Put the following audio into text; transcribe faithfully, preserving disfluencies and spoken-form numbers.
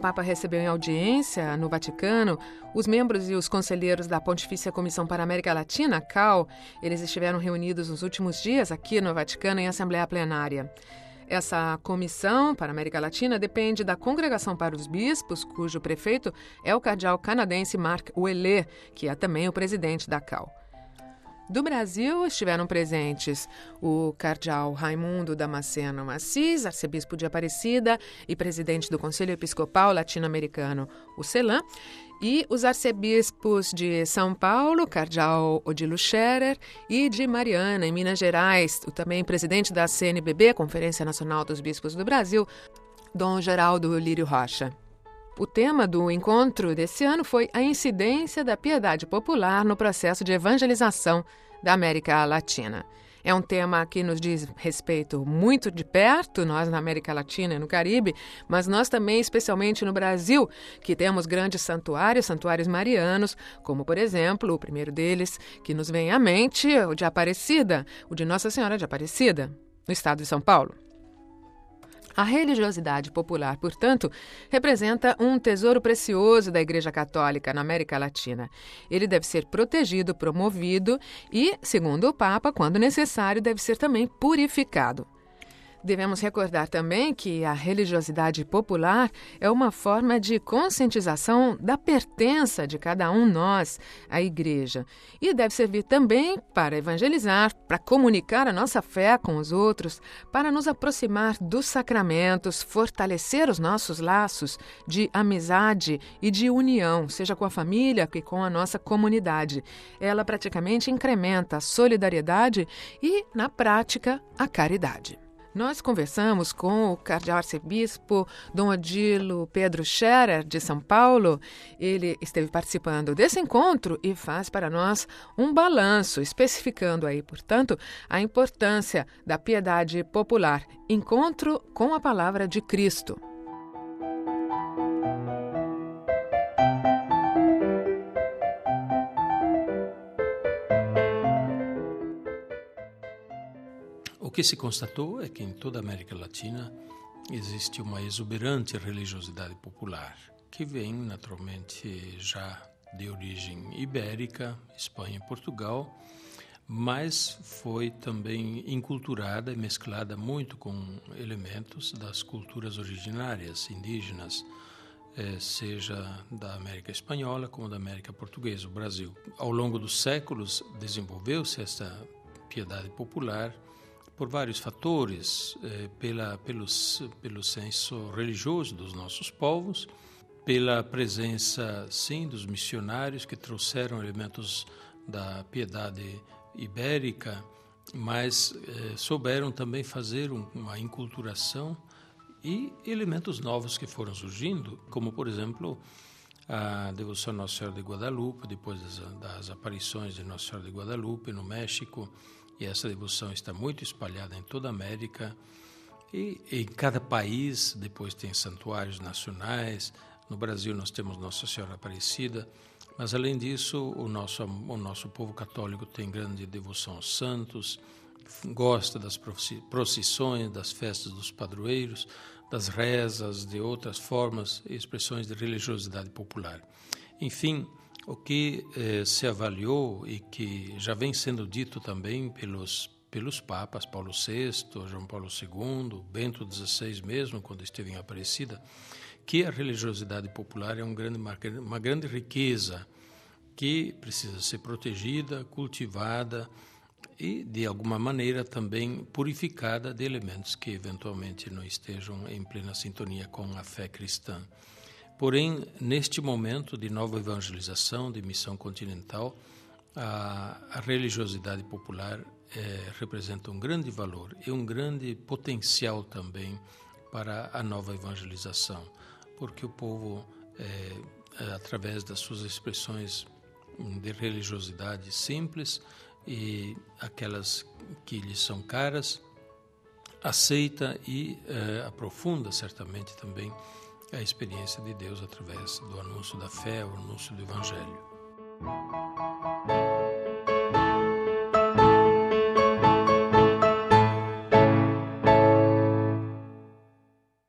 Papa recebeu em audiência no Vaticano os membros e os conselheiros da Pontifícia Comissão para a América Latina, C A L. Eles estiveram reunidos nos últimos dias aqui no Vaticano em assembleia plenária. Essa comissão para a América Latina depende da Congregação para os Bispos, cujo prefeito é o cardeal canadense Marc Ouellet, que é também o presidente da C A L. Do Brasil estiveram presentes o cardeal Raimundo Damasceno Assis, arcebispo de Aparecida e presidente do Conselho Episcopal Latino-Americano, o CELAM, e os arcebispos de São Paulo, cardeal Odilo Scherer, e de Mariana, em Minas Gerais, o também presidente da C N B B, Conferência Nacional dos Bispos do Brasil, Dom Geraldo Lírio Rocha. O tema do encontro desse ano foi a incidência da piedade popular no processo de evangelização da América Latina. É um tema que nos diz respeito muito de perto, nós na América Latina e no Caribe, mas nós também, especialmente no Brasil, que temos grandes santuários, santuários marianos, como, por exemplo, o primeiro deles que nos vem à mente, o de Aparecida, o de Nossa Senhora de Aparecida, no estado de São Paulo. A religiosidade popular, portanto, representa um tesouro precioso da Igreja Católica na América Latina. Ele deve ser protegido, promovido e, segundo o Papa, quando necessário, deve ser também purificado. Devemos recordar também que a religiosidade popular é uma forma de conscientização da pertença de cada um nós à Igreja e deve servir também para evangelizar, para comunicar a nossa fé com os outros, para nos aproximar dos sacramentos, fortalecer os nossos laços de amizade e de união, seja com a família que com a nossa comunidade. Ela praticamente incrementa a solidariedade e, na prática, a caridade. Nós conversamos com o cardeal arcebispo Dom Odilo Pedro Scherer, de São Paulo. Ele esteve participando desse encontro e faz para nós um balanço, especificando aí, portanto, a importância da piedade popular, encontro com a palavra de Cristo. O que se constatou é que em toda a América Latina existe uma exuberante religiosidade popular, que vem naturalmente já de origem ibérica, Espanha e Portugal, mas foi também enculturada e mesclada muito com elementos das culturas originárias indígenas, seja da América Espanhola como da América Portuguesa, o Brasil. Ao longo dos séculos desenvolveu-se essa piedade popular por vários fatores, eh, pela, pelos, pelo senso religioso dos nossos povos, pela presença, sim, dos missionários que trouxeram elementos da piedade ibérica, mas eh, souberam também fazer um, uma enculturação e elementos novos que foram surgindo, como, por exemplo, a devoção a Nossa Senhora de Guadalupe, depois das, das aparições de Nossa Senhora de Guadalupe no México. E essa devoção está muito espalhada em toda a América e em cada país depois tem santuários nacionais. No Brasil nós temos Nossa Senhora Aparecida, mas além disso o nosso, o nosso povo católico tem grande devoção aos santos, gosta das procissões, das festas dos padroeiros, das rezas, de outras formas e expressões de religiosidade popular. Enfim, o que eh, se avaliou e que já vem sendo dito também pelos, pelos papas, Paulo sexto, João Paulo segundo, Bento dezesseis mesmo, quando esteve em Aparecida, que a religiosidade popular é um grande, uma grande riqueza que precisa ser protegida, cultivada e, de alguma maneira, também purificada de elementos que eventualmente não estejam em plena sintonia com a fé cristã. Porém, neste momento de nova evangelização, de missão continental, a, a religiosidade popular é, representa um grande valor e um grande potencial também para a nova evangelização, porque o povo, é, através das suas expressões de religiosidade simples e aquelas que lhes são caras, aceita e é, aprofunda certamente também a experiência de Deus através do anúncio da fé, o anúncio do Evangelho.